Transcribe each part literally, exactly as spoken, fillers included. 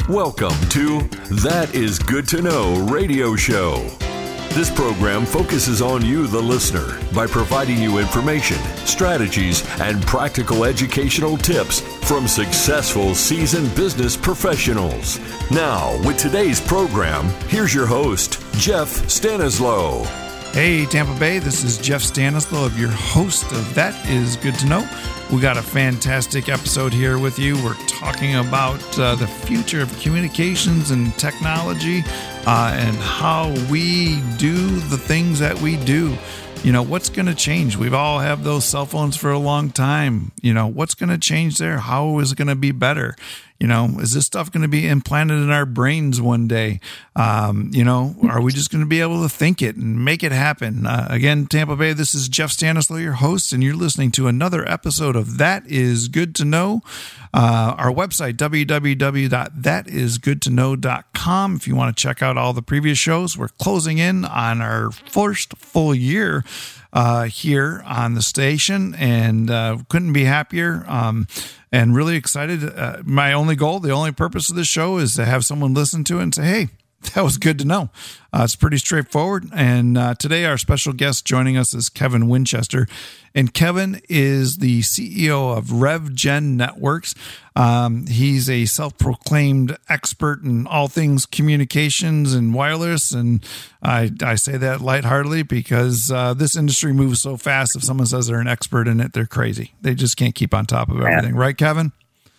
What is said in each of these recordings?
Welcome to That Is Good to Know radio show. This program focuses on you, the listener, by providing you information, strategies, and practical educational tips from successful seasoned business professionals. Now, with today's program, here's your host, Jeff Stanislaw. Hey, Tampa Bay, this is Jeff Stanislaw, your host of That Is Good to Know. We got a fantastic episode here with you. We're talking about uh, the future of communications and technology uh, and how we do the things that we do. You know, what's going to change? We've all had those cell phones for a long time. You know, what's going to change there? How is it going to be better? You know, is this stuff going to be implanted in our brains one day? Um, you know, are we just going to be able to think it and make it happen? Uh, again, Tampa Bay, this is Jeff Stanislaw, your host, and you're listening to another episode of That Is Good to Know. Uh, our website, w w w dot that is good to know dot com. If you want to check out all the previous shows, we're closing in on our first full year uh, here on the station, and uh, couldn't be happier. Um, and really excited. Uh, my only goal, the only purpose of this show is to have someone listen to it and say, hey, that was good to know. Uh, it's pretty straightforward. And uh, today our special guest joining us is Kevin Winchester. And Kevin is the C E O of RevGen Networks. Um, he's a self-proclaimed expert in all things communications and wireless. And I, I say that lightheartedly because uh, this industry moves so fast. If someone says they're an expert in it, they're crazy. They just can't keep on top of everything. Right, Kevin?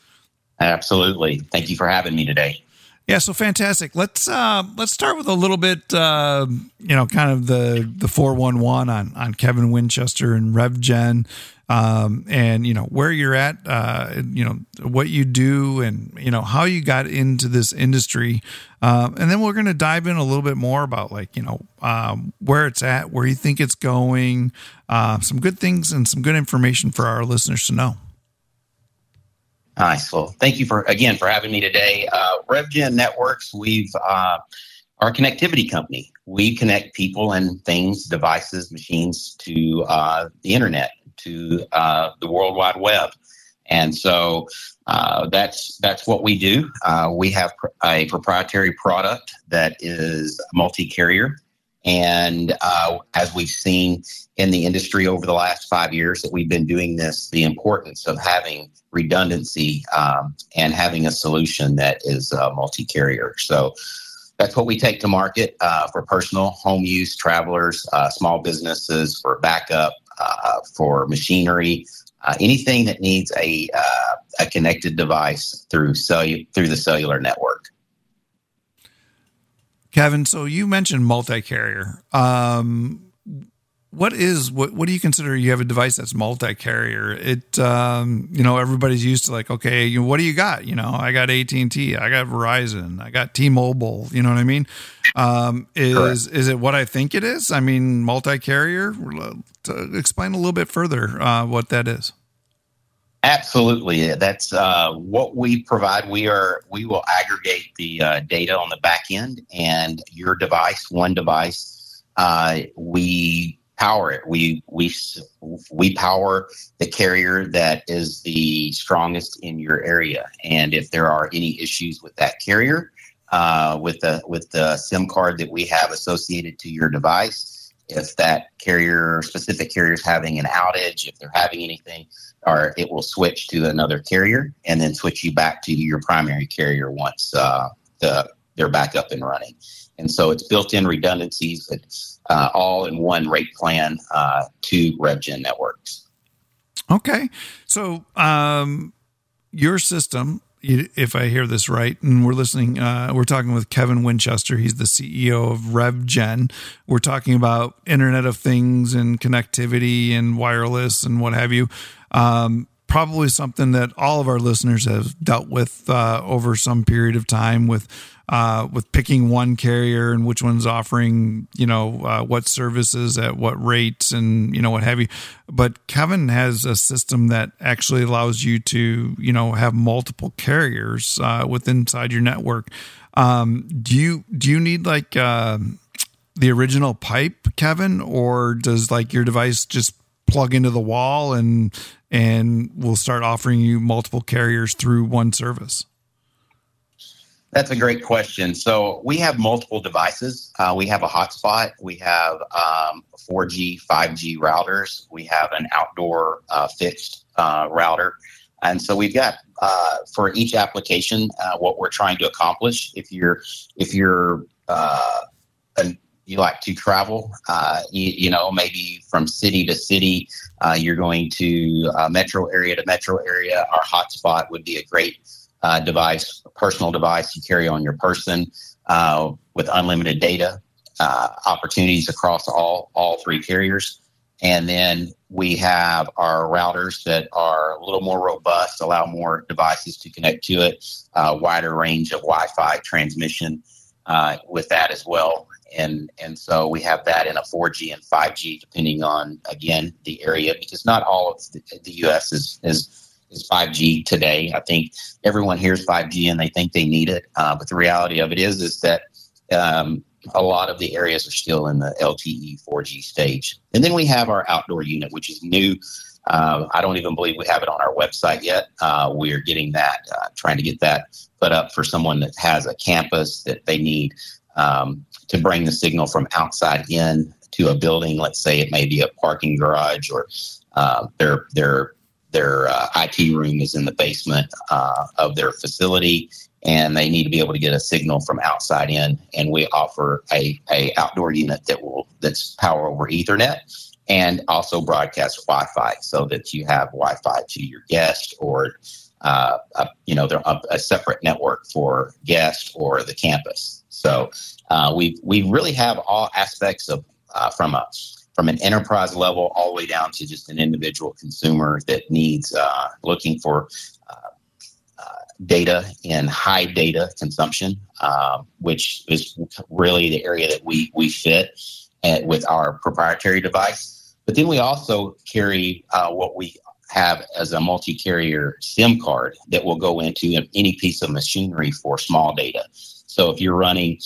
Absolutely. Thank you for having me today. Yeah, so fantastic. Let's uh, let's start with a little bit, uh, you know, kind of the the four one one on on Kevin Winchester and RevGen, um, and you know where you're at, uh, you know what you do, and you know how you got into this industry, um, and then we're going to dive in a little bit more about like you know um, where it's at, where you think it's going, uh, some good things and some good information for our listeners to know. Nice. Well, thank you for again for having me today. Uh, RevGen Networks, we've uh, our connectivity company. We connect people and things, devices, machines to uh, the internet, to uh, the World Wide Web, and so uh, that's that's what we do. Uh, we have pr- a proprietary product that is multi-carrier, and uh, as we've seen in the industry over the last five years that we've been doing this, the importance of having redundancy um, and having a solution that is uh, multi-carrier. So that's what we take to market uh, for personal home use, travelers, uh, small businesses, for backup, uh, for machinery, uh, anything that needs a uh, a connected device through cellu- through the cellular network. Kevin, so you mentioned multi-carrier. Um, What is what? What do you consider? You have a device that's multi-carrier. It, um, you know, everybody's used to like, okay, you, what do you got? You know, I got A T and T, I got Verizon, I got T-Mobile. You know what I mean? Um, is Correct. Is it what I think it is? I mean, multi-carrier. To explain a little bit further uh, what that is. Absolutely, that's uh, what we provide. We are we will aggregate the uh, data on the back end, and your device, one device, uh, we. Power it. We we we power the carrier that is the strongest in your area, and if there are any issues with that carrier, uh, with the with the SIM card that we have associated to your device, if that carrier specific carrier is having an outage, if they're having anything, or it will switch to another carrier and then switch you back to your primary carrier once uh, the they're back up and running. And so it's built-in redundancies that uh, all in one rate plan uh, to RevGen Networks. Okay. So um, your system, if I hear this right, and we're listening, uh, we're talking with Kevin Winchester. He's the C E O of RevGen. We're talking about Internet of Things and connectivity and wireless and what have you. Um, probably something that all of our listeners have dealt with uh, over some period of time with Uh, with picking one carrier and which one's offering, you know, uh, what services at what rates and, you know, what have you. But Kevin has a system that actually allows you to, you know, have multiple carriers uh, within inside your network. Um, do you do you need like uh, the original pipe, Kevin, or does like your device just plug into the wall and and we'll start offering you multiple carriers through one service? That's a great question. So we have multiple devices. Uh, we have a hotspot. We have um, four G, five G routers. We have an outdoor uh, fixed uh, router. And so we've got uh, for each application uh, what we're trying to accomplish. If you're if you're uh, an, you like to travel, uh, you, you know, maybe from city to city, uh, you're going to uh, metro area to metro area. Our hotspot would be a great Uh, device, personal device you carry on your person uh, with unlimited data uh, opportunities across all all three carriers. And then we have our routers that are a little more robust, allow more devices to connect to it, uh, wider range of Wi-Fi transmission uh, with that as well. And and so we have that in a four G and five G, depending on, again, the area, because not all of the, the U S is is is five G today. I think everyone hears five G and they think they need it. Uh, but the reality of it is, is that um, a lot of the areas are still in the L T E four G stage. And then we have our outdoor unit, which is new. Uh, I don't even believe we have it on our website yet. Uh, we're getting that, uh, trying to get that put up for someone that has a campus that they need um, to bring the signal from outside in to a building. Let's say it may be a parking garage, or uh, their their Their uh, I T room is in the basement uh, of their facility, and they need to be able to get a signal from outside in. And we offer a, a outdoor unit that will that's power over Ethernet and also broadcast Wi-Fi, so that you have Wi-Fi to your guest, or uh, a, you know, they're a, a separate network for guests or the campus. So uh, we we really have all aspects of uh, from a from an enterprise level all the way down to just an individual consumer that needs uh, looking for uh, uh, data and high data consumption, uh, which is really the area that we we fit at, with our proprietary device. But then we also carry uh, what we have as a multi-carrier SIM card that will go into any piece of machinery for small data. So if you're running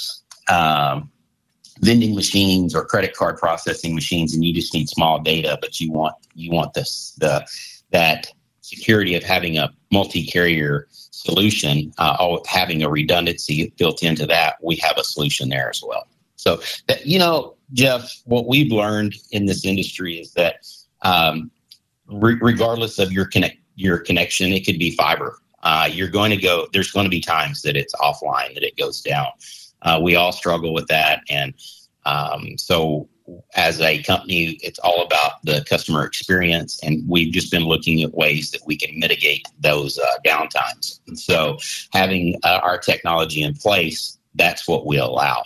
um, vending machines or credit card processing machines, and you just need small data, but you want you want this the that security of having a multi-carrier solution, uh, having a redundancy built into that, we have a solution there as well. So, that, you know, Jeff, what we've learned in this industry is that um, re- regardless of your connect your connection, it could be fiber. Uh, you're going to go. There's going to be times that it's offline, that it goes down. Uh, we all struggle with that. And um, so as a company, it's all about the customer experience. And we've just been looking at ways that we can mitigate those uh, downtimes. And so having uh, our technology in place, that's what we allow.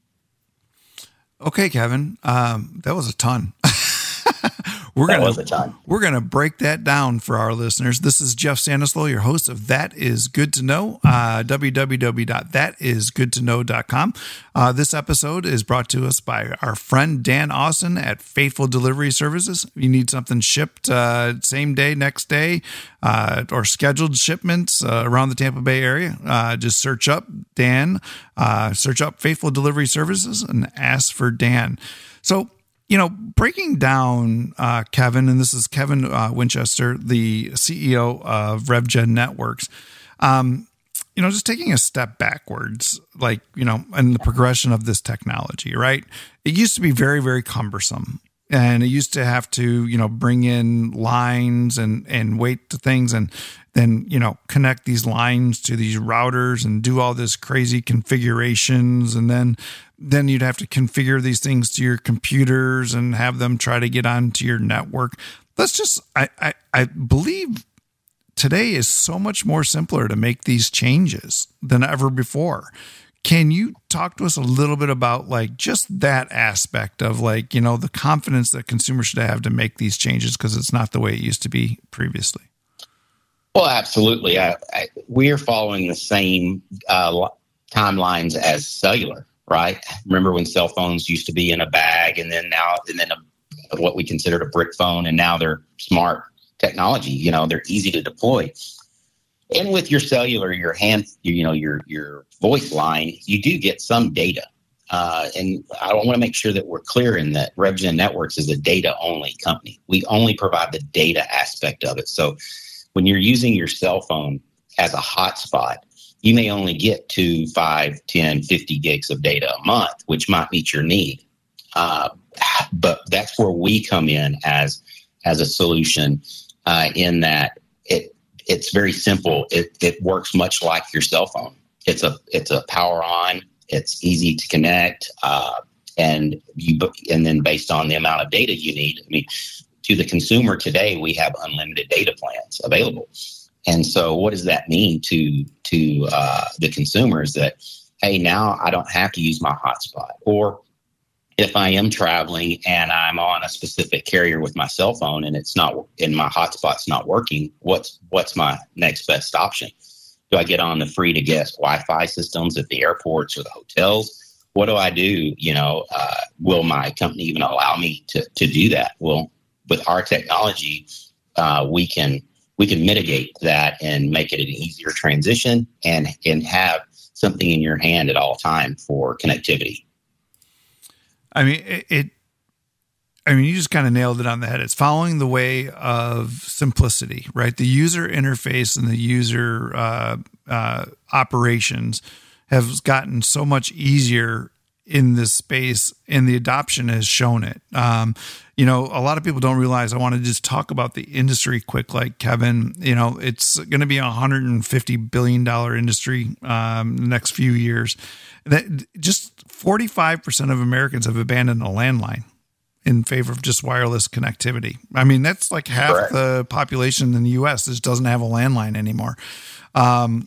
Okay, Kevin, um, that was a ton. We're that gonna, was a ton. We're going to break that down for our listeners. This is Jeff Stanislaw, your host of That Is Good to Know, uh, w w w dot that is good to know dot com. Uh, this episode is brought to us by our friend Dan Austin at Faithful Delivery Services. If you need something shipped uh, same day, next day, uh, or scheduled shipments uh, around the Tampa Bay area, uh, just search up Dan, uh, search up Faithful Delivery Services and ask for Dan. So, you know, breaking down, uh, Kevin, and this is Kevin uh, Winchester, the C E O of RevGen Networks, um, you know, just taking a step backwards, like, you know, in the progression of this technology, right? It used to be very, very cumbersome. And it used to have to, you know, bring in lines and, and wait to things and then, you know, connect these lines to these routers and do all this crazy configurations. And then, then you'd have to configure these things to your computers and have them try to get onto your network. That's just, I, I, I believe today is so much more simpler to make these changes than ever before. Can you talk to us a little bit about like just that aspect of like, you know, the confidence that consumers should have to make these changes because it's not the way it used to be previously? Well, absolutely. I, I, we are following the same uh, timelines as cellular, right? Remember when cell phones used to be in a bag, and then now, and then a, what we considered a brick phone, and now they're smart technology. You know, they're easy to deploy. And with your cellular, your hand, you know, your your voice line, you do get some data. Uh, and I want to make sure that we're clear in that RevGen Networks is a data-only company. We only provide the data aspect of it. So when you're using your cell phone as a hotspot, you may only get to five, ten, fifty gigs of data a month, which might meet your need. Uh, but that's where we come in as as a solution uh, in that it it's very simple. It it works much like your cell phone. It's a it's a power on. It's easy to connect, uh, and you and then based on the amount of data you need. I mean, to the consumer today, we have unlimited data plans available. And so, what does that mean to to uh, the consumers? That hey, now I don't have to use my hotspot, or if I am traveling and I'm on a specific carrier with my cell phone and it's not and my hotspot's not working, what's what's my next best option? Do I get on the free to guest Wi-Fi systems at the airports or the hotels? What do I do? You know, uh, will my company even allow me to to do that? Well, with our technology, uh, we can we can mitigate that and make it an easier transition and and have something in your hand at all time for connectivity. I mean, it, it I mean, you just kind of nailed it on the head. It's following the way of simplicity, right? The user interface and the user uh, uh, operations have gotten so much easier in this space, and the adoption has shown it. Um, you know, a lot of people don't realize, I want to just talk about the industry quick, like Kevin. You know, it's going to be a one hundred fifty billion dollars industry um, in the next few years. That just forty-five percent of Americans have abandoned a landline in favor of just wireless connectivity. I mean, that's like half Correct. The population in the U S just doesn't have a landline anymore. Um,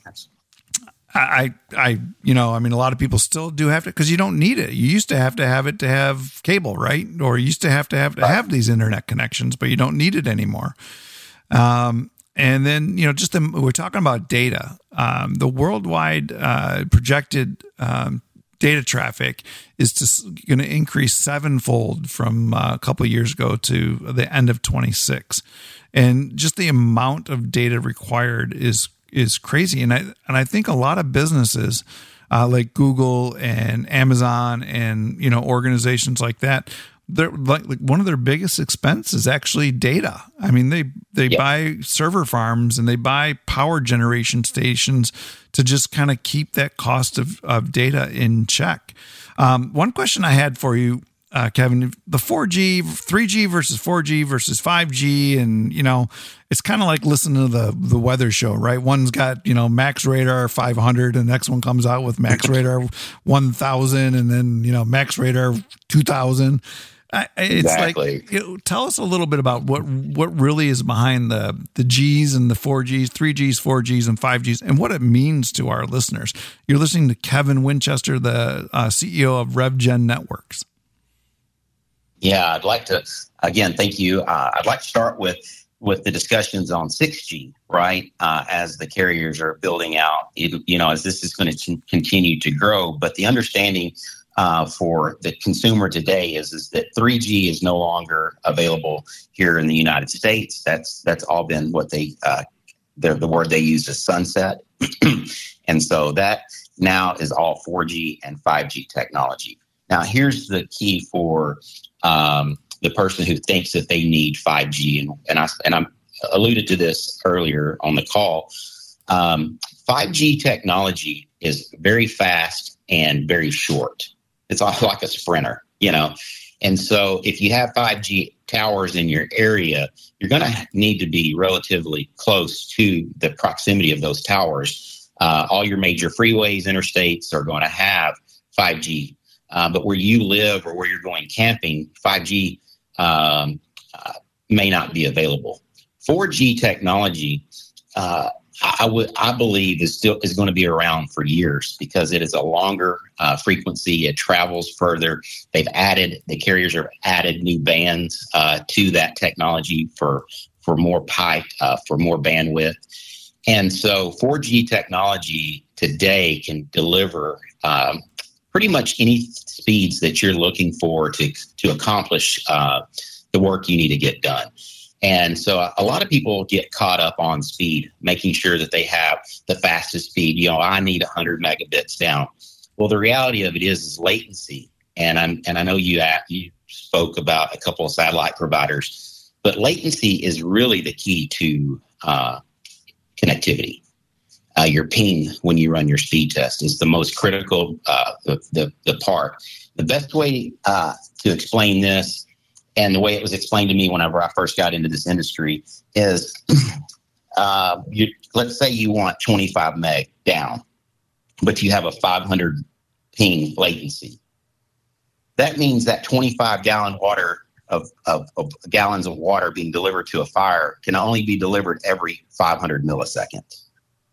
I, I, you know, I mean, a lot of people still do have to, because you don't need it. You used to have to have it to have cable, right? Or you used to have to have to right. have these internet connections, but you don't need it anymore. Um, and then, you know, just the, we're talking about data. Um, the worldwide uh, projected um, data traffic is going to increase sevenfold from uh, a couple of years ago to the end of twenty-six, and just the amount of data required is is crazy. And I and I think a lot of businesses uh, like Google and Amazon and, you know, organizations like that, they're like, like one of their biggest expense is actually data. I mean, they they yeah. buy server farms and they buy power generation stations to just kind of keep that cost of, of data in check. Um, one question I had for you, Uh, Kevin, the four G, three G versus four G versus five G. And, you know, it's kind of like listening to the, the weather show, right? One's got, you know, Max Radar five hundred, and the next one comes out with Max Radar one thousand, and then, you know, Max Radar two thousand. I, it's exactly. like, you know, tell us a little bit about what, what really is behind the, the G's and the four G's, three G's, four G's, and five G's, and what it means to our listeners. You're listening to Kevin Winchester, the uh, C E O of RevGen Networks. Yeah, I'd like to, again, thank you. Uh, I'd like to start with, with the discussions on six G, right, uh, as the carriers are building out, you know, as this is going to continue to grow. But the understanding uh, for the consumer today is, is that three G is no longer available here in the United States. That's that's all been what they, uh, the word they use is sunset. And so that now is all four G and five G technology. Now, here's the key for um, the person who thinks that they need five G, and and I and I alluded to this earlier on the call. Um, five G technology is very fast and very short. It's like a sprinter, you know. And so, if you have five G towers in your area, you're going to need to be relatively close to the proximity of those towers. Uh, all your major freeways, interstates are going to have five G. Uh, but where you live or where you're going camping, five G um, uh, may not be available. four G technology, uh, I would I believe is still is going to be around for years because it is a longer uh, frequency. It travels further. They've added the carriers have added new bands uh, to that technology for for more pipe, uh, for more bandwidth, and so four G technology today can deliver. Um, pretty much any speeds that you're looking for to to accomplish uh, the work you need to get done. And so a lot of people get caught up on speed, making sure that they have the fastest speed. You know, I need one hundred megabits down. Well, the reality of it is, is latency. And I'm and I know you you spoke about a couple of satellite providers, but latency is really the key to uh, connectivity. uh, your ping when you run your speed test is the most critical, uh, the, the, the part. The best way uh, to explain this, and the way it was explained to me whenever I first got into this industry, is uh, you, let's say you want twenty-five meg down, but you have a five hundred ping latency. That means that twenty-five gallon water of, of, of gallons of water being delivered to a fire can only be delivered every five hundred milliseconds.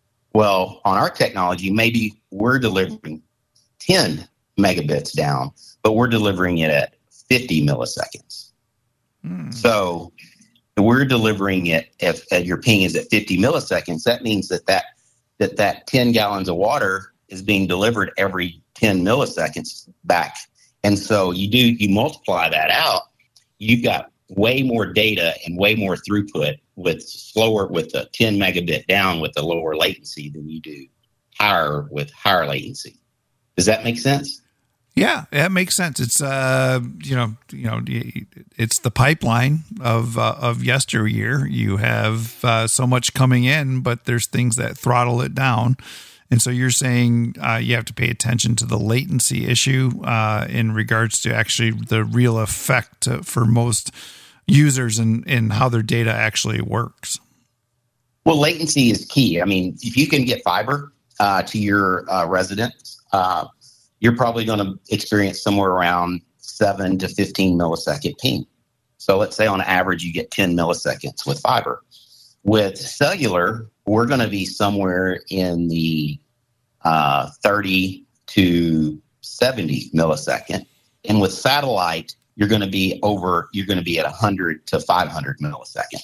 Well, on our technology, maybe we're delivering ten megabits down, but we're delivering it at fifty milliseconds. Mm. So we're delivering it if, if your ping is at fifty milliseconds. That means that that, that that ten gallons of water is being delivered every ten milliseconds back. And so you do, you multiply that out, you've got way more data and way more throughput with slower, with the ten megabit down with the lower latency than you do higher with higher latency. Does that make sense? Yeah, that makes sense. It's uh, you know, you know, it's the pipeline of uh, of yesteryear. You have uh, so much coming in, but there's things that throttle it down. And so you're saying uh, you have to pay attention to the latency issue uh, in regards to actually the real effect for most users and, and how their data actually works. Well, latency is key. I mean, if you can get fiber uh, to your uh, residents, uh, you're probably going to experience somewhere around seven to fifteen millisecond ping. So let's say on average you get ten milliseconds with fiber. With cellular, we're going to be somewhere in the uh, thirty to seventy millisecond. And with satellite, you're going to be over, you're going to be at one hundred to five hundred millisecond.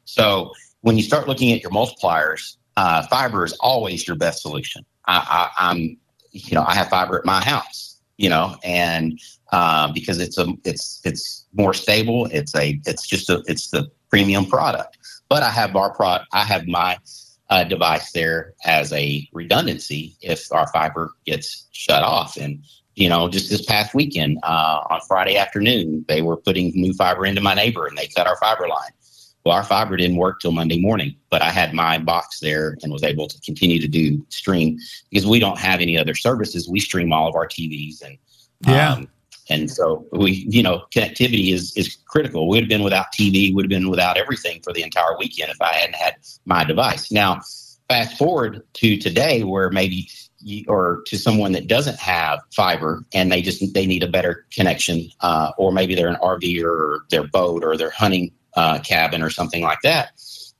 So when you start looking at your multipliers, uh, fiber is always your best solution. I, I, I'm, you know, I have fiber at my house, you know, and uh, because it's a, it's, it's more stable. It's a, it's just a, it's the premium product. But I have our pro, I have my uh, device there as a redundancy if our fiber gets shut off. And you know, just this past weekend uh, on Friday afternoon, they were putting new fiber into my neighbor, and they cut our fiber line. Well, our fiber didn't work till Monday morning, but I had my box there and was able to continue to do stream because we don't have any other services. We stream all of our T Vs and yeah. Um, And so we, you know, connectivity is, is critical. We'd have been without T V, would have been without everything for the entire weekend if I hadn't had my device. Now, fast forward to today where maybe you, or to someone that doesn't have fiber and they just, they need a better connection, uh, or maybe they're an R V or their boat or their hunting uh, cabin or something like that.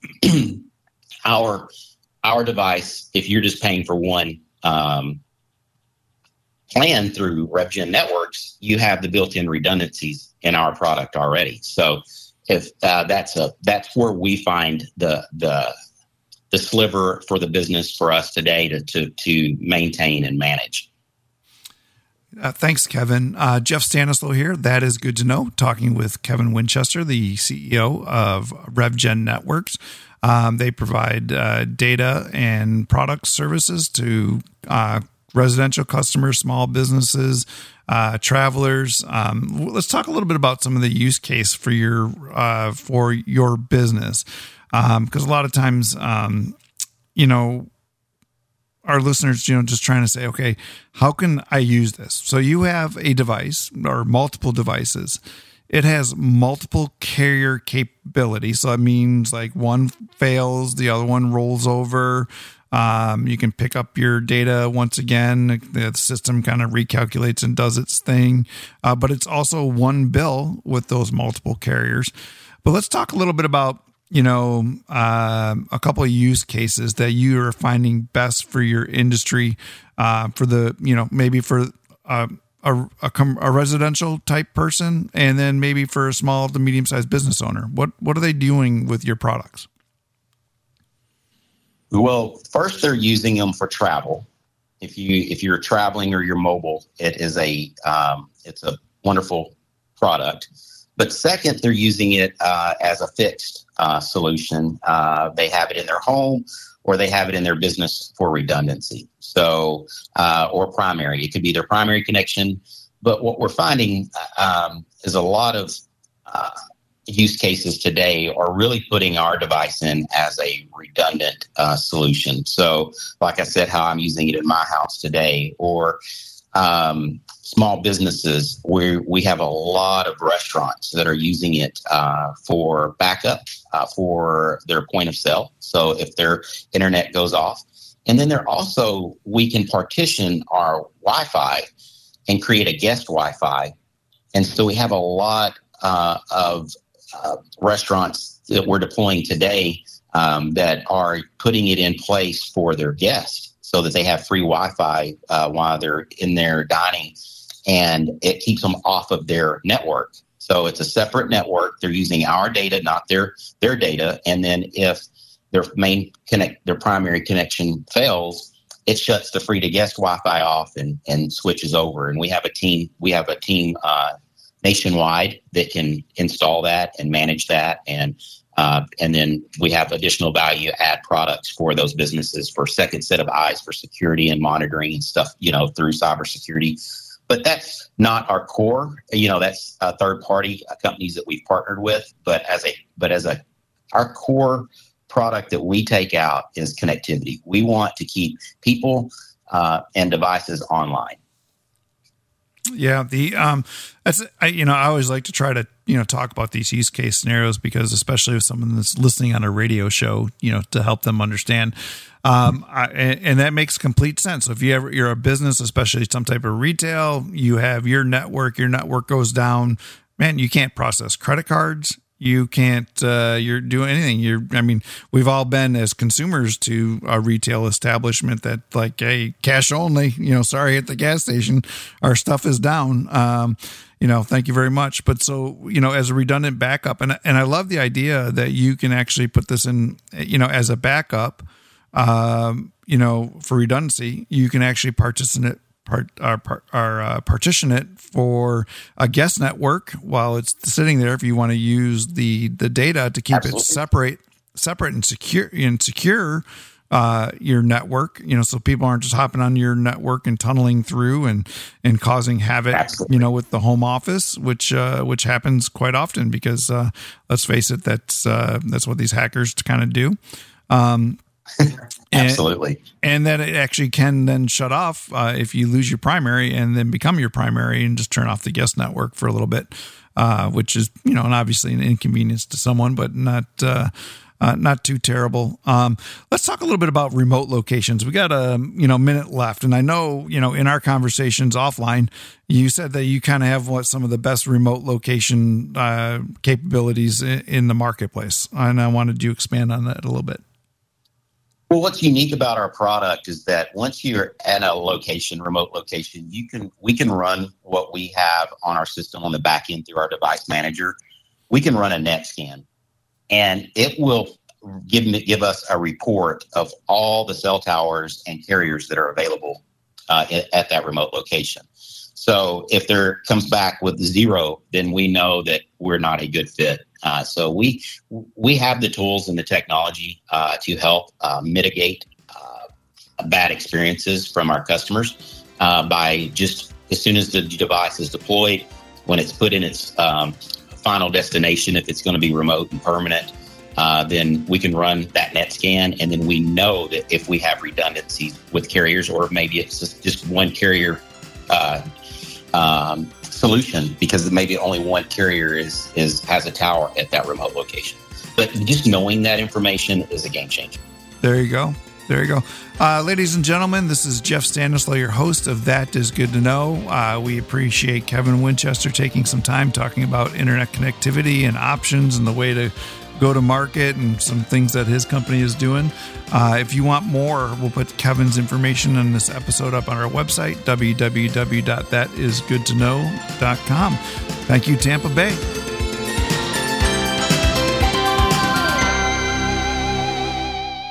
our, our device, if you're just paying for one, um, plan through RevGen Networks, you have the built-in redundancies in our product already. So if uh, that's a that's where we find the the the sliver for the business for us today to to, to maintain and manage. Uh, thanks, Kevin. Uh, Jeff Stanislaw here. That is good to know. Talking with Kevin Winchester, the C E O of RevGen Networks. Um, they provide uh, data and product services to uh, residential customers, small businesses, uh, travelers. Um, let's talk a little bit about some of the use case for your uh, for your business, because um, a lot of times, um, you know, our listeners, you know, just trying to say, okay, how can I use this? So you have a device or multiple devices. It has multiple carrier capability. So that means like one fails, the other one rolls over. Um, you can pick up your data once again. The system kind of recalculates and does its thing. Uh, but it's also one bill with those multiple carriers. But let's talk a little bit about, you know, uh, a couple of use cases that you are finding best for your industry, uh, for the, you know, maybe for uh, a, a, a residential type person, and then maybe for a small to medium sized business owner. What what are they doing with your products? Well, first they're using them for travel. If you if you're traveling or you're mobile, it is a um, it's a wonderful product. But second, they're using it uh, as a fixed uh, solution. Uh, they have it in their home or they have it in their business for redundancy. So, uh, or primary. It could be their primary connection. But what we're finding um, is a lot of uh, use cases today are really putting our device in as a redundant uh, solution. So, like I said, how I'm using it in my house today, or um, small businesses where we have a lot of restaurants that are using it uh, for backup uh, for their point of sale. So if their internet goes off, and then they're also, we can partition our Wi-Fi and create a guest Wi-Fi. And so we have a lot uh, of uh, restaurants that we're deploying today um, that are putting it in place for their guests so that they have free Wi-Fi uh, while they're in their dining, and it keeps them off of their network. So it's a separate network. They're using our data, not their their data. And then if their main connect, their primary connection fails, it shuts the free to guest Wi-Fi off and, and switches over. And we have a team, we have a team uh, nationwide that can install that and manage that. And uh, and then we have additional value add products for those businesses for second set of eyes for security and monitoring and stuff, you know, through cybersecurity. But that's not our core. You know, that's uh, third party companies that we've partnered with. But as a but as a our core product that we take out is connectivity. We want to keep people uh, and devices online. Yeah, the um, that's I, you know I always like to try to you know talk about these use case scenarios, because especially with someone that's listening on a radio show, you know, to help them understand. Um, I, and, and that makes complete sense. So if you ever, you're a business, especially some type of retail, you have your network, your network goes down, man, you can't process credit cards. You can't, uh, you're doing anything. You're, I mean, we've all been as consumers to a retail establishment that like, hey, cash only, you know, sorry, at the gas station, our stuff is down. Um, you know, thank you very much. But so, you know, as a redundant backup, and, and I love the idea that you can actually put this in, you know, as a backup, um, you know, for redundancy, you can actually participate Part, uh, part, or, uh, partition it for a guest network while it's sitting there. If you want to use the the data to keep Absolutely. it separate, separate and secure and secure uh, your network, you know, so people aren't just hopping on your network and tunneling through and and causing havoc, Absolutely. you know, with the home office, which uh, which happens quite often because uh, let's face it, that's uh, that's what these hackers kind of do. Um, Absolutely. And, and that it actually can then shut off uh, if you lose your primary and then become your primary and just turn off the guest network for a little bit, uh, which is, you know, and obviously an inconvenience to someone, but not uh, uh, not too terrible. Um, let's talk a little bit about remote locations. We got a, you know, minute left. And I know, you know, in our conversations offline, you said that you kind of have what some of the best remote location uh, capabilities in, in the marketplace. And I wanted you to expand on that a little bit. Well, what's unique about our product is that once you're at a location, remote location, you can we can run what we have on our system on the back end through our device manager. We can run a net scan, and it will give give us a report of all the cell towers and carriers that are available uh, at that remote location. So if there comes back with zero, then we know that we're not a good fit. Uh, so we we have the tools and the technology uh, to help uh, mitigate uh, bad experiences from our customers uh, by just as soon as the device is deployed, when it's put in its um, final destination, if it's going to be remote and permanent, uh, then we can run that net scan, and then we know that if we have redundancies with carriers, or maybe it's just, just one carrier uh, um, solution, because maybe only one carrier is is has a tower at that remote location. But just knowing that information is a game changer. There you go. There you go. Uh, ladies and gentlemen, this is Jeff Stanislaw, your host of That Is Good to Know. Uh, we appreciate Kevin Winchester taking some time talking about internet connectivity and options and the way to go to market and some things that his company is doing. Uh, if you want more, we'll put Kevin's information on this episode up on our website, w w w dot that is good to know dot com. Thank you, Tampa Bay.